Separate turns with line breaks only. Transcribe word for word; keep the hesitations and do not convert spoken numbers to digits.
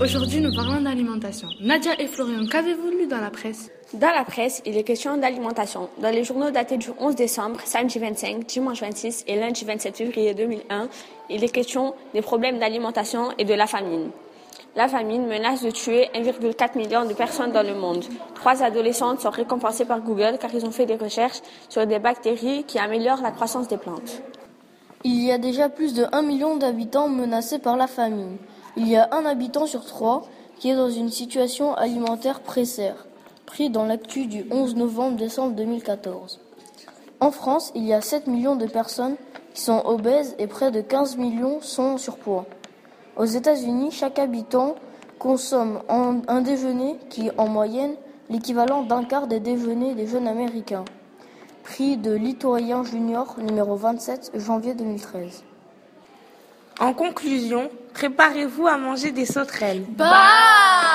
Aujourd'hui, nous parlons d'alimentation. Nadia et Florian, qu'avez-vous lu dans la presse?
Dans la presse, il est question d'alimentation. Dans les journaux datés du onze décembre, samedi vingt-cinq, dimanche vingt-six et lundi vingt-sept février deux mille un, il est question des problèmes d'alimentation et de la famine. La famine menace de tuer un virgule quatre million de personnes dans le monde. Trois adolescentes sont récompensées par Google car ils ont fait des recherches sur des bactéries qui améliorent la croissance des plantes.
Il y a déjà plus de un million d'habitants menacés par la famine. Il y a un habitant sur trois qui est dans une situation alimentaire précaire, pris dans l'actu du onze novembre-décembre deux mille quatorze. En France, il y a sept millions de personnes qui sont obèses et près de quinze millions sont en surpoids. Aux États-Unis, chaque habitant consomme un déjeuner qui, en moyenne, l'équivalent d'un quart des déjeuners des jeunes Américains. Prix de Litoyen Junior, numéro vingt-sept, janvier deux mille treize.
En conclusion, préparez-vous à manger des sauterelles.
Bah